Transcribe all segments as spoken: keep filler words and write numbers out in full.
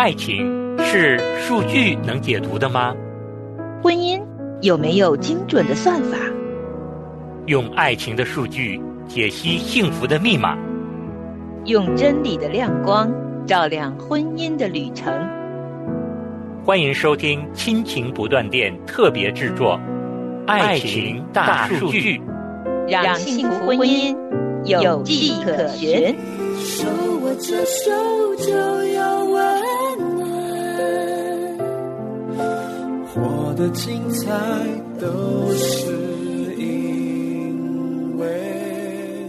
爱情是数据能解读的吗？ 婚姻有没有精准的算法？ 用爱情的数据解析幸福的密码， 用真理的亮光照亮婚姻的旅程。 欢迎收听亲情不断电特别制作《爱情大数据》， 让幸福婚姻有迹可循。 手握着手就有温暖，活得精彩都是因为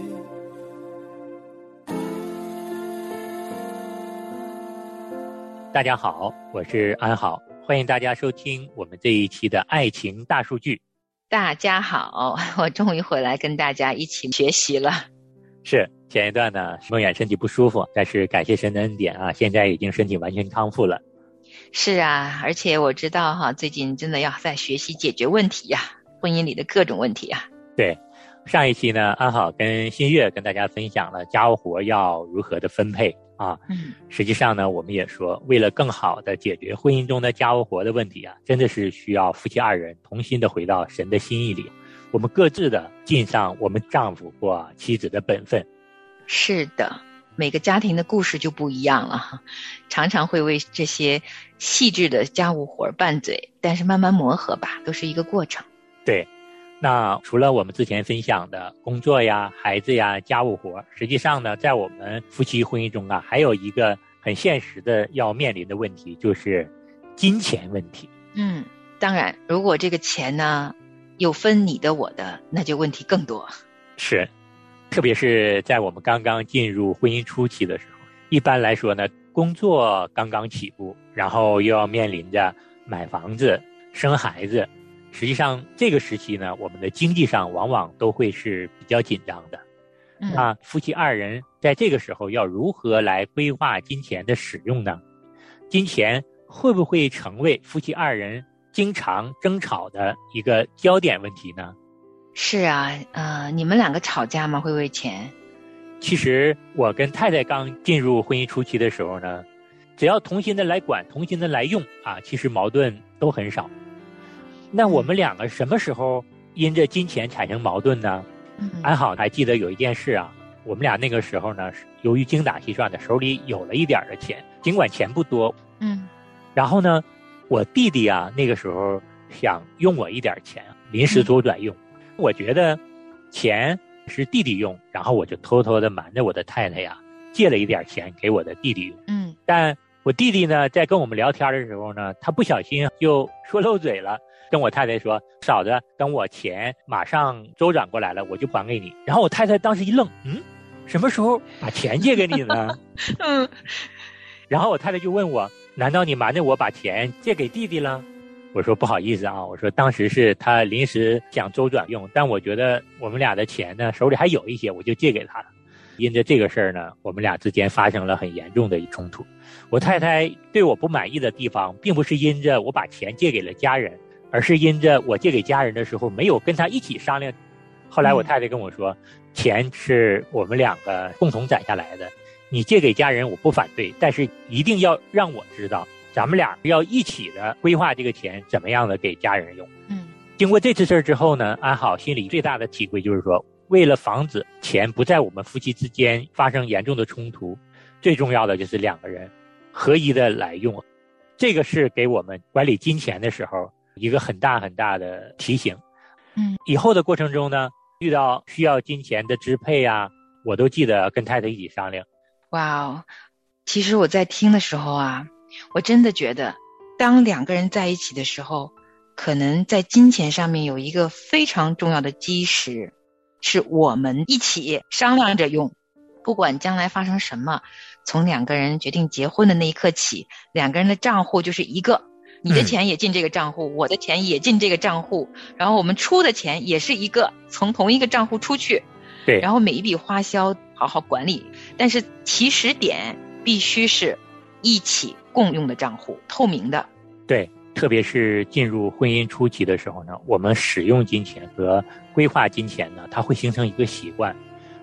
大家好，我是安好，欢迎大家收听我们这一期的爱情大数据。 大家好，我终于回来跟大家一起学习了。 是前一段呢，梦远身体不舒服，但是感谢神的恩典啊，现在已经身体完全康复了。 是啊，而且我知道哈，最近真的要在学习解决问题呀、啊，婚姻里的各种问题啊。 对，上一期呢，安好跟新月跟大家分享了家务活要如何的分配啊。嗯，实际上呢，我们也说，为了更好的解决婚姻中的家务活的问题啊，真的是需要夫妻二人同心的回到神的心意里，我们各自的尽上我们丈夫或妻子的本分。 是的，每个家庭的故事就不一样了，常常会为这些细致的家务活拌嘴，但是慢慢磨合吧，都是一个过程。 对，那除了我们之前分享的工作呀、孩子呀、家务活，实际上呢，在我们夫妻婚姻中啊，还有一个很现实的要面临的问题，就是金钱问题。 嗯，当然，如果这个钱呢有分你的我的，那就问题更多。 是，特别是在我们刚刚进入婚姻初期的时候，一般来说呢，工作刚刚起步，然后又要面临着买房子、生孩子，实际上这个时期呢，我们的经济上往往都会是比较紧张的。嗯、那夫妻二人在这个时候要如何来规划金钱的使用呢？金钱会不会成为夫妻二人经常争吵的一个焦点问题呢？ 是啊，呃，你们两个吵架吗？会为钱？ 其实我跟太太刚进入婚姻初期的时候呢，只要同心的来管，同心的来用啊，其实矛盾都很少。那我们两个什么时候因着金钱产生矛盾呢？嗯、安好还记得有一件事啊，我们俩那个时候呢，由于精打细算的，手里有了一点的钱，尽管钱不多，嗯，然后呢，我弟弟啊，那个时候想用我一点钱，临时周转用。嗯，我觉得钱是弟弟用，然后我就偷偷的瞒着我的太太呀，借了一点钱给我的弟弟用。嗯，但我弟弟呢，在跟我们聊天的时候呢，他不小心就说漏嘴了，跟我太太说：“嫂子，等我钱马上周转过来了，我就还给你。”然后我太太当时一愣，嗯，什么时候把钱借给你呢？嗯，然后我太太就问我：“难道你瞒着我把钱借给弟弟了？”我说不好意思啊，我说当时是他临时想周转用，但我觉得我们俩的钱呢手里还有一些，我就借给他了。因着这个事儿呢，我们俩之间发生了很严重的冲突。我太太对我不满意的地方，并不是因着我把钱借给了家人，而是因着我借给家人的时候没有跟他一起商量。后来我太太跟我说，钱是我们两个共同攒下来的，你借给家人我不反对，但是一定要让我知道咱们俩要一起的规划这个钱怎么样的给家人用。嗯，经过这次事儿之后呢，安好心里最大的体会就是说，为了防止钱不在我们夫妻之间发生严重的冲突，最重要的就是两个人合一的来用。这个是给我们管理金钱的时候一个很大很大的提醒。嗯，以后的过程中呢，遇到需要金钱的支配啊，我都记得跟太太一起商量。 哇哦，其实我在听的时候啊，我真的觉得当两个人在一起的时候，可能在金钱上面有一个非常重要的基石，是我们一起商量着用。不管将来发生什么，从两个人决定结婚的那一刻起，两个人的账户就是一个，你的钱也进这个账户、嗯、我的钱也进这个账户，然后我们出的钱也是一个，从同一个账户出去。对，然后每一笔花销好好管理，但是起始点必须是一起共用的账户，透明的。 对，特别是进入婚姻初期的时候呢，我们使用金钱和规划金钱呢，它会形成一个习惯。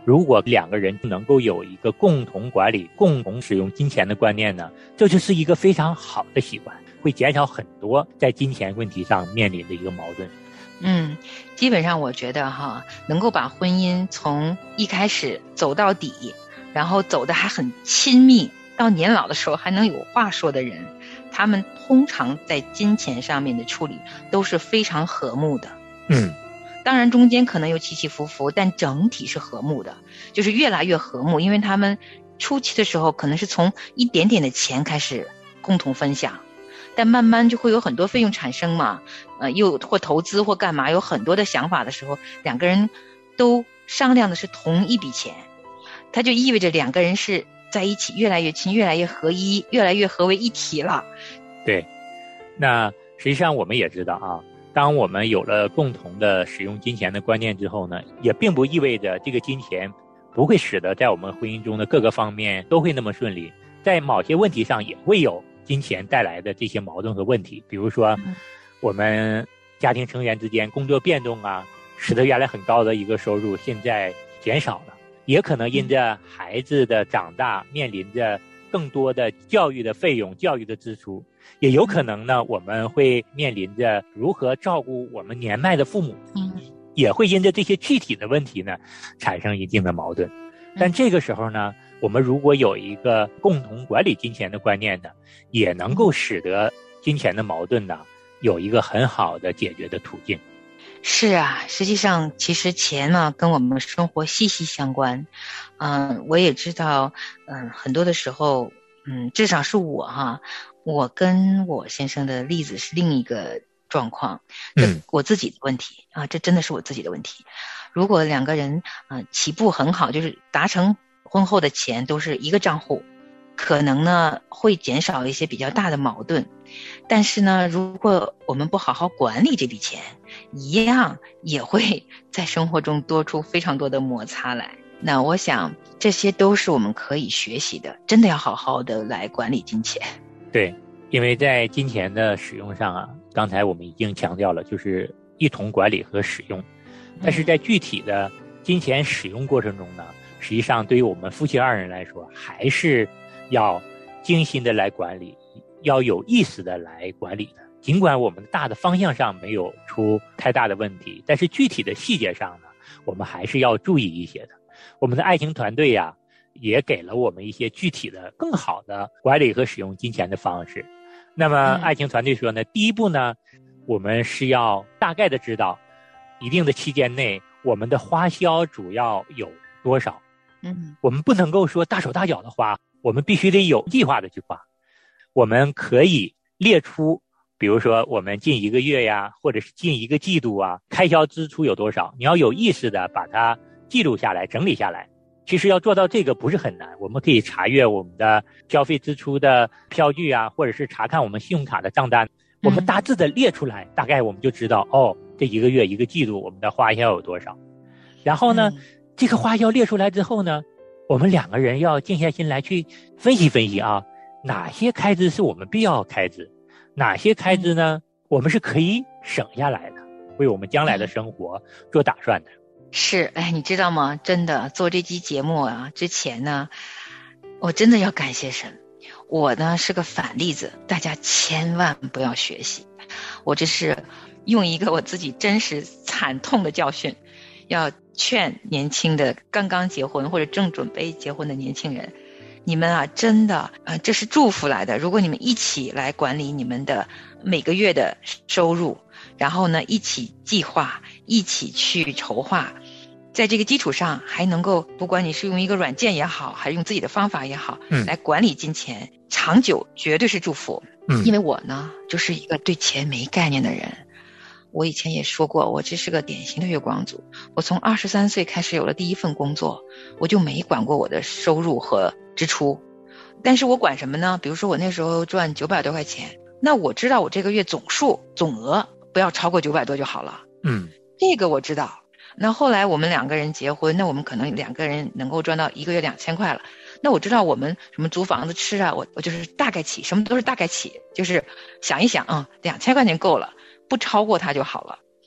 如果两个人能够有一个共同管理、共同使用金钱的观念呢，这就是一个非常好的习惯，会减少很多在金钱问题上面临的一个矛盾。 嗯，基本上我觉得哈，能够把婚姻从一开始走到底，然后走得还很亲密，到年老的时候还能有话说的人，他们通常在金钱上面的处理都是非常和睦的。 嗯， 当然中间可能有起起伏伏，但整体是和睦的，就是越来越和睦，因为他们初期的时候可能是从一点点的钱开始共同分享，但慢慢就会有很多费用产生嘛，呃，又或投资或干嘛，有很多的想法的时候，两个人都商量的是同一笔钱，它就意味着两个人是在一起越来越亲，越来越合一，越来越合为一体了。 对，那实际上我们也知道啊，当我们有了共同的使用金钱的观念之后呢，也并不意味着这个金钱不会使得在我们婚姻中的各个方面都会那么顺利，在某些问题上也会有金钱带来的这些矛盾和问题，比如说我们家庭成员之间工作变动啊，使得原来很高的一个收入现在减少了，也可能因着孩子的长大面临着更多的教育的费用、教育的支出，也有可能呢我们会面临着如何照顾我们年迈的父母，也会因着这些具体的问题呢产生一定的矛盾。但这个时候呢，我们如果有一个共同管理金钱的观念呢，也能够使得金钱的矛盾呢有一个很好的解决的途径。 是啊，实际上其实钱呢跟我们生活息息相关。嗯，我也知道，嗯，很多的时候，嗯，至少是我哈，我跟我先生的例子是另一个状况，这我自己的问题啊，这真的是我自己的问题。如果两个人嗯、呃、起步很好，就是达成婚后的钱都是一个账户，可能呢会减少一些比较大的矛盾。但是呢，如果我们不好好管理这笔钱，一样也会在生活中多出非常多的摩擦来。那我想这些都是我们可以学习的，真的要好好的来管理金钱。 对，因为在金钱的使用上啊，刚才我们已经强调了，就是一同管理和使用。但是在具体的金钱使用过程中呢，实际上对于我们夫妻二人来说，还是要精心的来管理，要有意识的来管理的。尽管我们大的方向上没有出太大的问题，但是具体的细节上呢，我们还是要注意一些的。我们的爱情团队呀、啊，也给了我们一些具体的更好的管理和使用金钱的方式。那么爱情团队说呢，第一步呢，我们是要大概的知道一定的期间内我们的花销主要有多少。 嗯， 我们不能够说大手大脚的花，我们必须得有计划的去花。我们可以列出，比如说我们近一个月呀，或者是近一个季度啊，开销支出有多少，你要有意识的把它记录下来，整理下来。其实要做到这个不是很难，我们可以查阅我们的消费支出的票据啊，或者是查看我们信用卡的账单，我们大致的列出来，大概我们就知道哦，这一个月一个季度我们的花销有多少。然后呢、嗯、这个花销列出来之后呢，我们两个人要静下心来去分析分析啊，哪些开支是我们必要开支，哪些开支呢我们是可以省下来的，为我们将来的生活做打算的。 是，哎，你知道吗？真的做这期节目啊，之前呢，我真的要感谢神。我呢是个反例子，大家千万不要学习。我这是用一个我自己真实惨痛的教训，要劝年轻的刚刚结婚或者正准备结婚的年轻人，你们啊，真的，呃，这是祝福来的。如果你们一起来管理你们的每个月的收入，然后呢，一起计划，一起去筹划，在这个基础上还能够，不管你是用一个软件也好，还是用自己的方法也好，嗯，来管理金钱，长久绝对是祝福。嗯，因为我呢，就是一个对钱没概念的人。我以前也说过，我这是个典型的月光族。我从二十三岁开始有了第一份工作，我就没管过我的收入和支出。但是我管什么呢？比如说我那时候赚九百多块钱，那我知道我这个月总数总额不要超过九百多就好了。 嗯， 这个我知道。那后来我们两个人结婚，那我们可能两个人能够赚到一个月两千块了。那我知道我们什么租房子吃啊，我我就是大概起，什么都是大概起，就是想一想啊，两千块钱够了，不超过它就好了。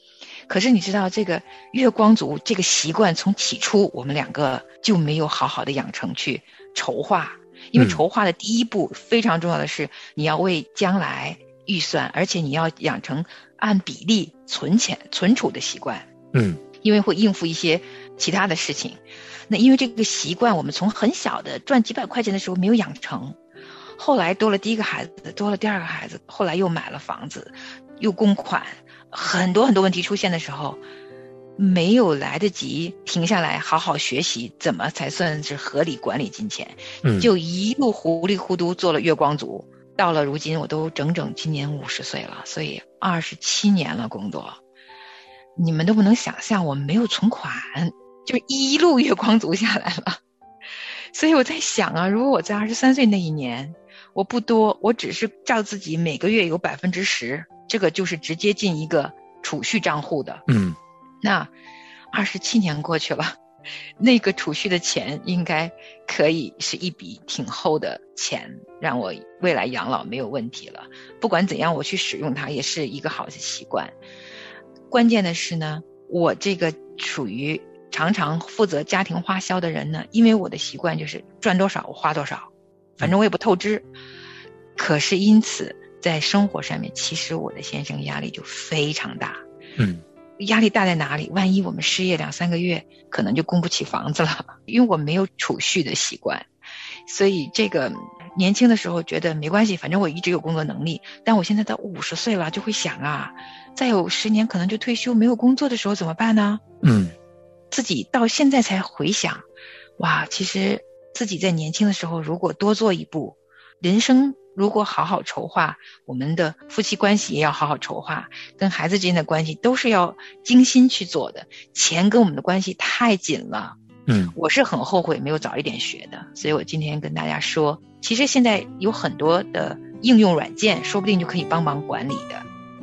可是你知道这个月光族这个习惯从起初我们两个就没有好好的养成去筹划，因为筹划的第一步非常重要的是你要为将来预算，而且你要养成按比例存钱存储的习惯。 嗯， 因为会应付一些其他的事情。那因为这个习惯我们从很小的赚几百块钱的时候没有养成，后来多了第一个孩子，多了第二个孩子，后来又买了房子，又供款，很多很多问题出现的时候，没有来得及停下来好好学习怎么才算是合理管理金钱， 嗯， 就一路糊里糊涂做了月光族。到了如今我都整整今年五十岁了，所以二十七年了工作，你们都不能想象我没有存款，就一路月光族下来了。所以我在想啊，如果我在二十三岁那一年，我不多，我只是照自己每个月有百分之十，这个就是直接进一个储蓄账户的。 嗯， 那二十七年过去了，那个储蓄的钱应该可以是一笔挺厚的钱，让我未来养老没有问题了。不管怎样，我去使用它也是一个好的习惯。关键的是呢，我这个属于常常负责家庭花销的人呢，因为我的习惯就是赚多少我花多少，反正我也不透支。可是因此在生活上面，其实我的先生压力就非常大。 嗯， 压力大在哪里？万一我们失业两三个月，可能就供不起房子了，因为我没有储蓄的习惯。所以这个年轻的时候觉得没关系，反正我一直有工作能力，但我现在到五十岁了就会想啊，再有十年可能就退休，没有工作的时候怎么办呢？ 嗯， 自己到现在才回想，哇，其实自己在年轻的时候如果多做一步，人生如果好好筹划，我们的夫妻关系也要好好筹划，跟孩子之间的关系都是要精心去做的。钱跟我们的关系太紧了， 嗯， 我是很后悔没有早一点学的。所以我今天跟大家说，其实现在有很多的应用软件，说不定就可以帮忙管理的。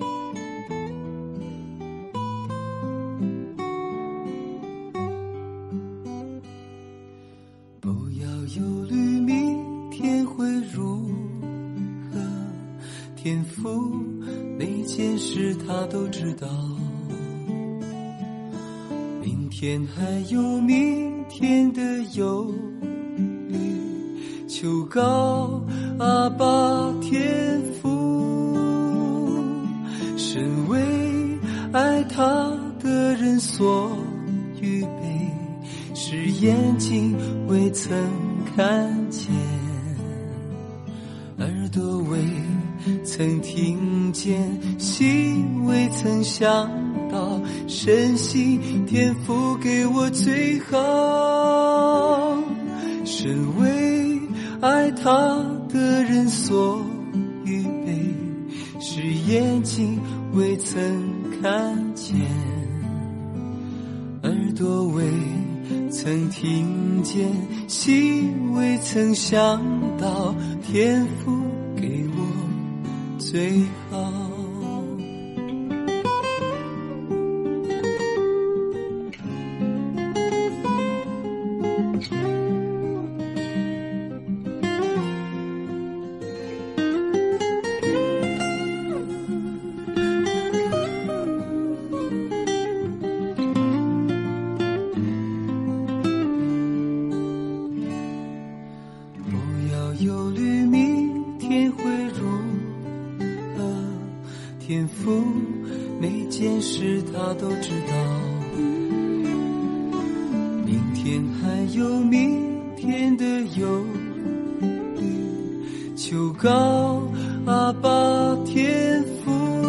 不要忧虑明天会如何，天父每件事他都知道，明天还有明天的忧虑，求告阿爸天父，神为爱他的人所预备，是眼睛未曾看见，耳朵未曾听见，心未曾想到，神心天父给我最好，神为爱他的人所预备，是眼睛未曾看见，耳朵未曾听见，心未曾想到，天父给我最好。忧虑明天会如何，天父每件事他都知道，明天还有明天的忧虑，求告阿爸天父，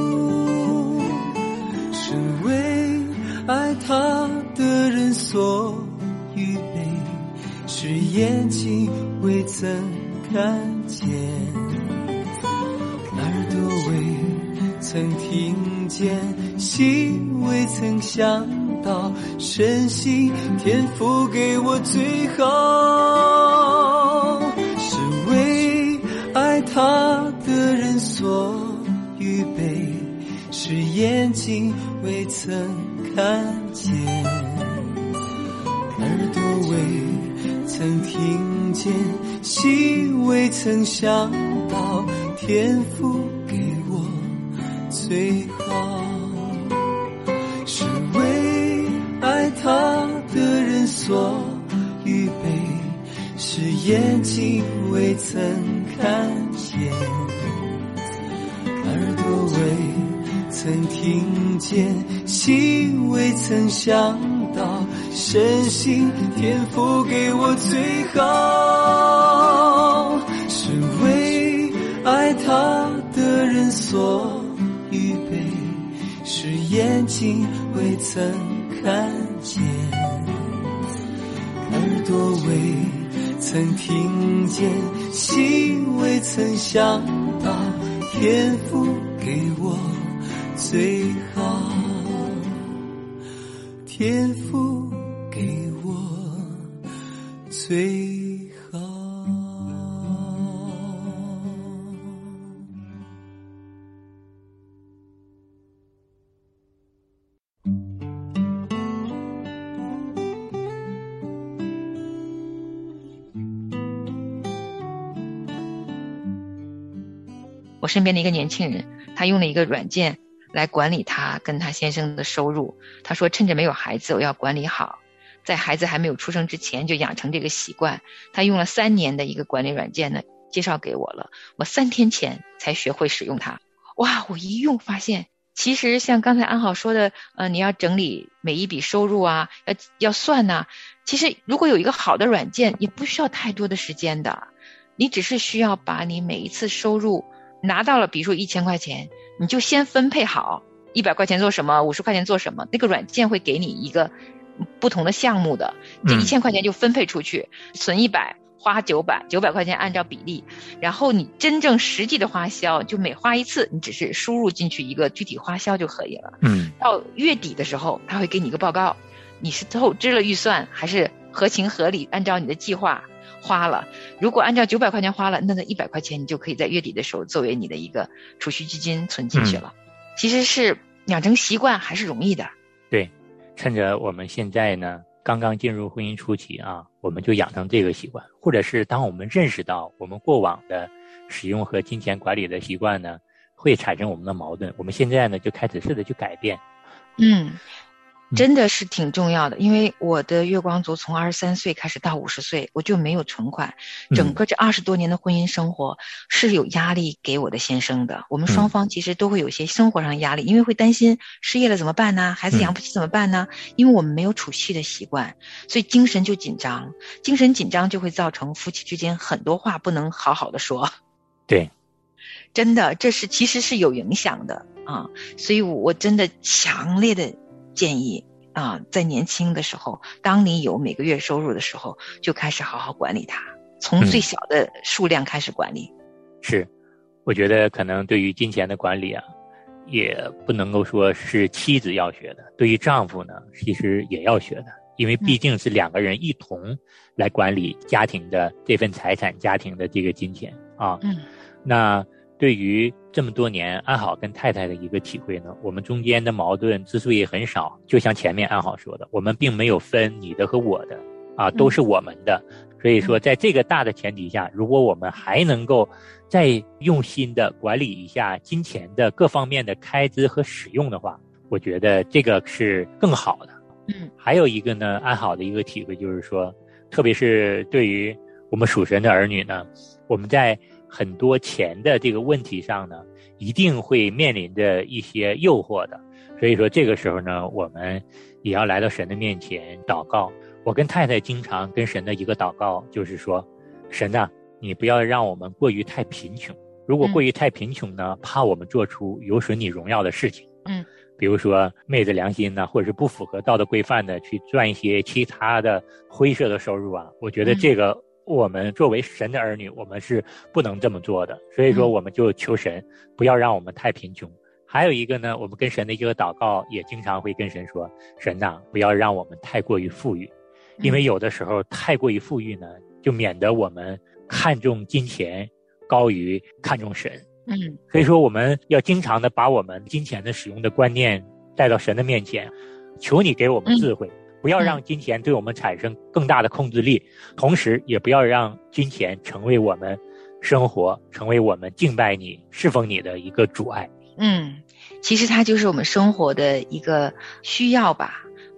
神为爱他的人所预备，是眼睛未曾看见，耳朵未曾听见，心未曾想到，神心天父给我最好，是为爱他的人所预备，是眼睛未曾看见，耳朵未曾听见，心未曾想到，天父给我最好，是所预备，是眼睛未曾看见，耳朵未曾听见，心未曾想到，深信天父给我最好，是为爱他的人所预备，是眼睛未曾看见，耳朵未曾听见，心未曾想到，天父给我最好，天父给我最好。 我身边的一个年轻人，他用了一个软件来管理他跟他先生的收入。他说趁着没有孩子，我要管理好，在孩子还没有出生之前就养成这个习惯。他用了三年的一个管理软件呢，介绍给我了，我三天前才学会使用它。哇，我一用发现，其实像刚才安好说的，呃，你要整理每一笔收入啊，要要算呐、啊。其实如果有一个好的软件，也不需要太多的时间的，你只是需要把你每一次收入拿到了，比如说一千块钱，你就先分配好一百块钱做什么，五十块钱做什么，那个软件会给你一个不同的项目的，这一千块钱就分配出去，嗯、存一百，花九百，九百块钱按照比例，然后你真正实际的花销，就每花一次，你只是输入进去一个具体花销就可以了。 嗯， 到月底的时候，他会给你一个报告，你是透支了预算，还是合情合理按照你的计划花了。如果按照九百块钱花了，那那一百块钱你就可以在月底的时候作为你的一个储蓄基金存进去了。嗯、其实是养成习惯还是容易的。 对，趁着我们现在呢刚刚进入婚姻初期啊，我们就养成这个习惯，或者是当我们认识到我们过往的使用和金钱管理的习惯呢会产生我们的矛盾，我们现在呢就开始试着去改变。 嗯。真的是挺重要的，因为我的月光族从二十三岁开始到五十岁，我就没有存款，整个这二十多年的婚姻生活是有压力给我的先生的。我们双方其实都会有些生活上的压力，因为会担心失业了怎么办呢？孩子养不起怎么办呢？因为我们没有储蓄的习惯，所以精神就紧张，精神紧张就会造成夫妻之间很多话不能好好的说。 对， 真的，这是其实是有影响的啊，所以我真的强烈的建议啊，在年轻的时候，当你有每个月收入的时候，就开始好好管理它，从最小的数量开始管理。 嗯、是，我觉得可能对于金钱的管理啊，也不能够说是妻子要学的，对于丈夫呢，其实也要学的，因为毕竟是两个人一同来管理家庭的这份财产，家庭的这个金钱啊。 嗯， 那对于这么多年安好跟太太的一个体会呢，我们中间的矛盾之所以很少，就像前面安好说的，我们并没有分你的和我的啊，都是我们的。嗯、所以说在这个大的前提下，如果我们还能够再用心的管理一下金钱的各方面的开支和使用的话，我觉得这个是更好的。 嗯， 还有一个呢，安好的一个体会就是说，特别是对于我们属神的儿女呢，我们在很多钱的这个问题上呢，一定会面临着一些诱惑的。所以说这个时候呢，我们也要来到神的面前祷告。我跟太太经常跟神的一个祷告就是说，神啊，你不要让我们过于太贫穷，如果过于太贫穷呢，怕我们做出有损你荣耀的事情。 嗯， 比如说昧着良心呢，或者是不符合道德规范的去赚一些其他的灰色的收入啊，我觉得这个、嗯我们作为神的儿女，我们是不能这么做的。所以说我们就求神不要让我们太贫穷。还有一个呢，我们跟神的一个祷告也经常会跟神说，神啊，不要让我们太过于富裕，因为有的时候太过于富裕呢，就免得我们看重金钱高于看重神。 嗯， 所以说我们要经常的把我们金钱的使用的观念带到神的面前，求你给我们智慧，不要让金钱对我们产生更大的控制力，同时也不要让金钱成为我们生活，成为我们敬拜你侍奉你的一个阻碍。 嗯，其实它就是我们生活的一个需要吧。我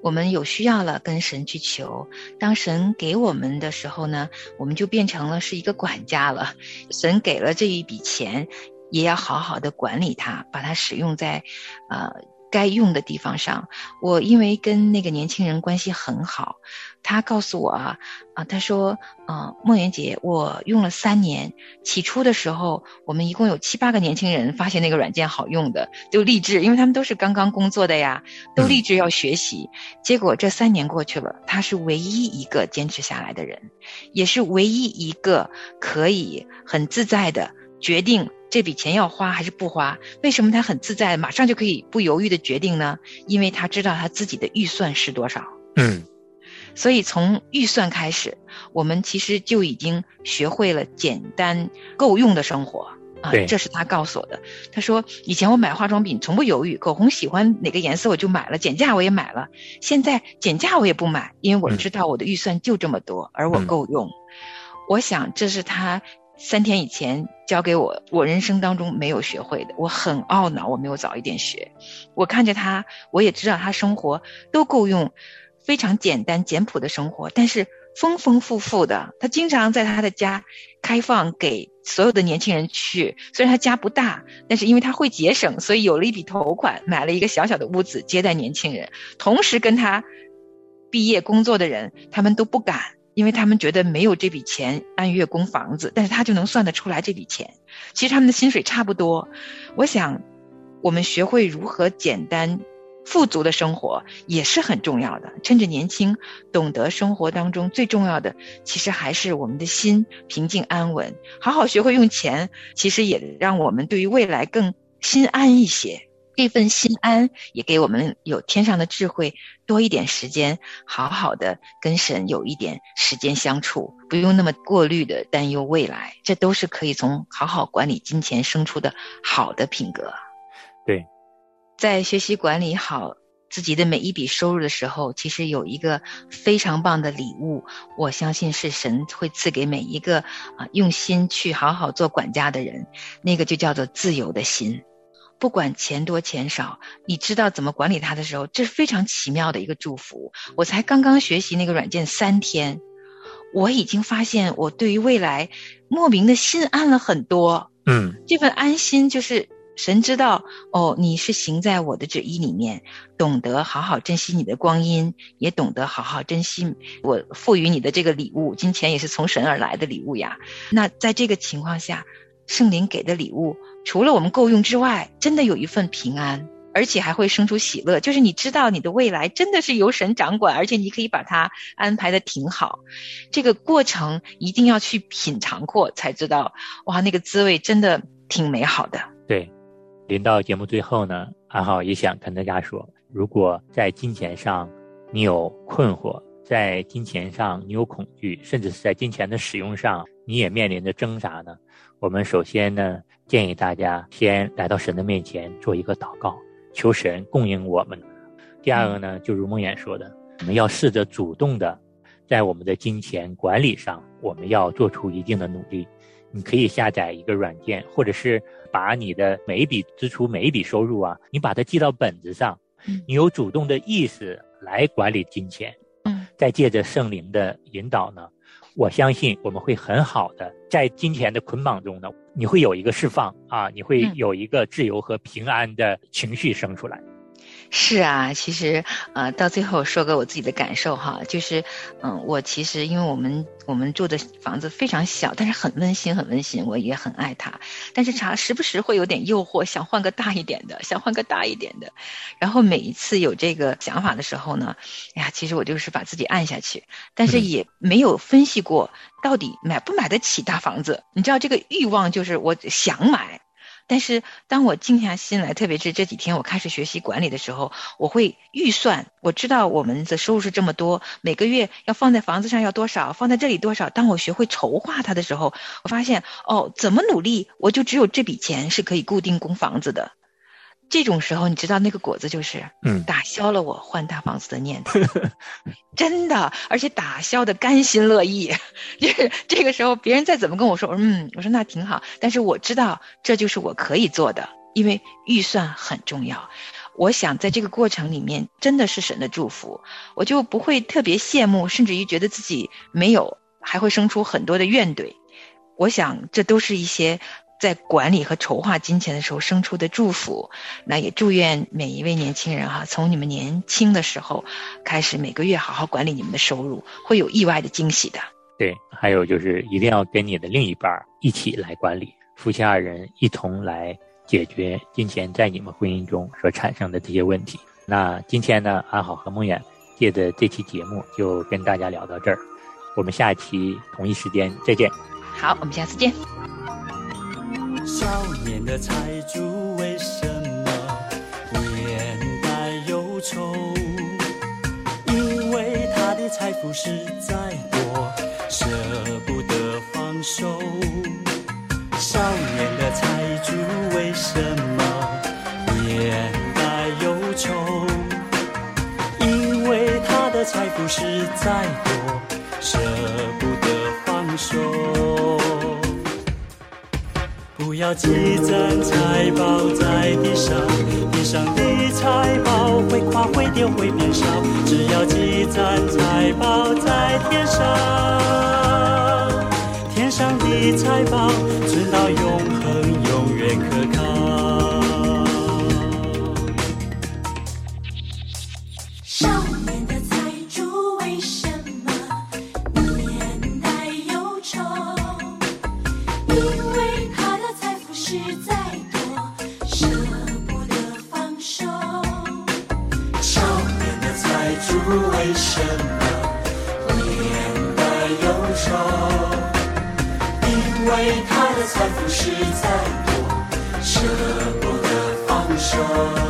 我们有需要了跟神去求，当神给我们的时候呢，我们就变成了是一个管家了。神给了这一笔钱，也要好好的管理它，把它使用在呃该用的地方上。我因为跟那个年轻人关系很好，他告诉我啊，啊他说，呃，梦圆姐，我用了三年，起初的时候，我们一共有七八个年轻人发现那个软件好用的，就立志，因为他们都是刚刚工作的呀，都立志要学习。结果这三年过去了，他是唯一一个坚持下来的人，也是唯一一个可以很自在的决定这笔钱要花还是不花。为什么他很自在，马上就可以不犹豫的决定呢？因为他知道他自己的预算是多少。 嗯， 所以从预算开始，我们其实就已经学会了简单够用的生活啊，这是他告诉我的。他说以前我买化妆品从不犹豫，口红喜欢哪个颜色我就买了，减价我也买了，现在减价我也不买，因为我知道我的预算就这么多，而我够用。我想这是他三天以前教给我，我人生当中没有学会的。我很懊恼我没有早一点学。我看着他，我也知道他生活都够用，非常简单简朴的生活，但是丰丰富富的。他经常在他的家开放给所有的年轻人去，虽然他家不大，但是因为他会节省，所以有了一笔头款，买了一个小小的屋子接待年轻人。同时跟他毕业工作的人，他们都不敢，因为他们觉得没有这笔钱按月供房子，但是他就能算得出来这笔钱。其实他们的薪水差不多。我想我们学会如何简单富足的生活也是很重要的。趁着年轻，懂得生活当中最重要的其实还是我们的心平静安稳。好好学会用钱，其实也让我们对于未来更心安一些。这份心安也给我们有天上的智慧，多一点时间好好的跟神有一点时间相处，不用那么过虑的担忧未来。这都是可以从好好管理金钱生出的好的品格。 对， 在学习管理好自己的每一笔收入的时候，其实有一个非常棒的礼物，我相信是神会赐给每一个啊用心去好好做管家的人，那个就叫做自由的心。不管钱多钱少，你知道怎么管理它的时候，这是非常奇妙的一个祝福。我才刚刚学习那个软件三天，我已经发现我对于未来莫名的心安了很多。 嗯， 这份安心就是神知道，哦，你是行在我的旨意里面，懂得好好珍惜你的光阴，也懂得好好珍惜我赋予你的这个礼物，金钱也是从神而来的礼物呀。那在这个情况下，圣灵给的礼物除了我们够用之外，真的有一份平安，而且还会生出喜乐，就是你知道你的未来真的是由神掌管，而且你可以把它安排的挺好。这个过程一定要去品尝过才知道，哇，那个滋味真的挺美好的。 对，临到节目最后呢，安好也想跟大家说，如果在金钱上你有困惑，在金钱上你有恐惧，甚至是在金钱的使用上你也面临着挣扎呢，我们首先呢建议大家先来到神的面前做一个祷告，求神供应我们。第二个呢，就如梦远说的，我们要试着主动的在我们的金钱管理上，我们要做出一定的努力。你可以下载一个软件，或者是把你的每一笔支出每一笔收入啊，你把它记到本子上，你有主动的意识来管理金钱。 嗯， 再借着圣灵的引导呢，我相信我们会很好的在金钱的捆绑中呢，你会有一个释放啊，你会有一个自由和平安的情绪生出来。 是啊，其实呃，到最后说个我自己的感受哈，就是嗯，我其实因为我们我们住的房子非常小，但是很温馨很温馨，我也很爱它，但是常时不时会有点诱惑，想换个大一点的，想换个大一点的。然后每一次有这个想法的时候呢，哎呀，其实我就是把自己按下去，但是也没有分析过到底买不买得起大房子。你知道这个欲望就是我想买。但是当我静下心来，特别是这几天我开始学习管理的时候，我会预算，我知道我们的收入是这么多，每个月要放在房子上要多少，放在这里多少。当我学会筹划它的时候，我发现哦，怎么努力我就只有这笔钱是可以固定供房子的。这种时候你知道那个果子就是嗯， 打消了我换大房子的念头。真的，而且打消的甘心乐意。就是这个时候别人再怎么跟我说，嗯，我说那挺好，但是我知道这就是我可以做的，因为预算很重要。 我想在这个过程里面真的是神的祝福，我就不会特别羡慕，甚至于觉得自己没有，还会生出很多的怨怼。我想这都是一些在管理和筹划金钱的时候生出的祝福。那也祝愿每一位年轻人哈，从你们年轻的时候开始，每个月好好管理你们的收入，会有意外的惊喜的。 对，还有就是一定要跟你的另一半一起来管理，夫妻二人一同来解决金钱在你们婚姻中所产生的这些问题。那今天呢，安好和梦远借的这期节目就跟大家聊到这儿，我们下期同一时间再见。 好，我们下次见。 少年的财主为什么年代忧愁？因为他的财富实在多，舍不得放手。少年的财主为什么年代忧愁？因为他的财富实在多，舍不得放手。不要积攒财宝在地上，地上的财宝会垮会丢会变少，只要积攒财宝在天上，天上的财宝存到永恒，永远可靠。 少年的财主为什么年代忧愁？因为他的财富实在多，舍不得放手。 少年的财主为什么年代忧愁？因为他的财富实在多，舍不得放手。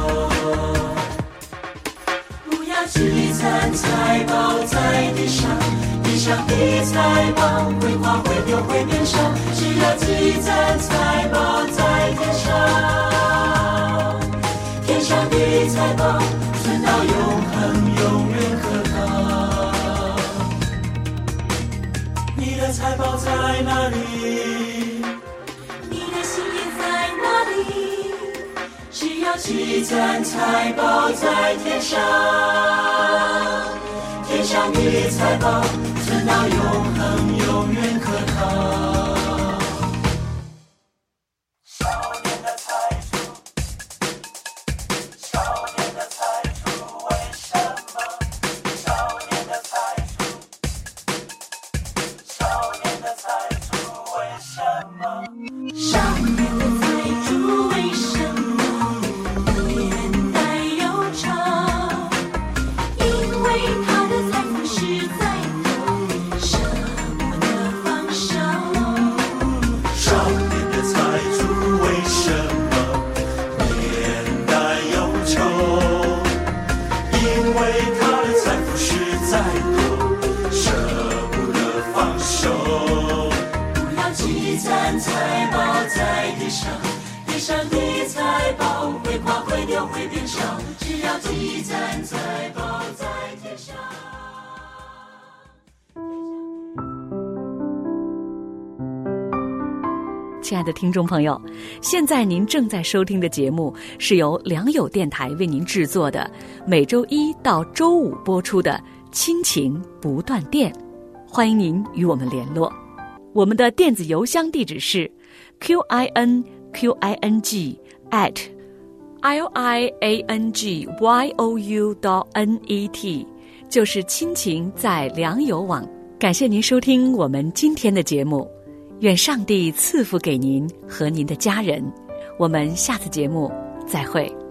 不要积攒财宝在地上，地上的财宝会垮会丢会变少，只要积攒财宝在天上，天上的财宝存到永恒，永远可靠。 你的财宝在哪里？ 你的心也在哪里？只要积攒财宝在天上，天上的财宝存到永恒，永远可靠。 少年的财主为什么年代忧愁？因为他的财富实在多，舍不得放手。 少年的财主为什么年代忧愁？因为他的财富实在多，舍不得放手。 积攒财宝在地上，地上的财宝会垮会丢会变少，只要积攒财宝在天上。 亲爱的听众朋友，现在您正在收听的节目是由良友电台为您制作的，每周一到周五播出的亲情不断电，欢迎您与我们联络。我们的电子邮箱地址是 q i n q i n g at l i a n g y o u dot n e t， 就是亲情在良友网。感谢您收听我们今天的节目，愿上帝赐福给您和您的家人。我们下次节目再会。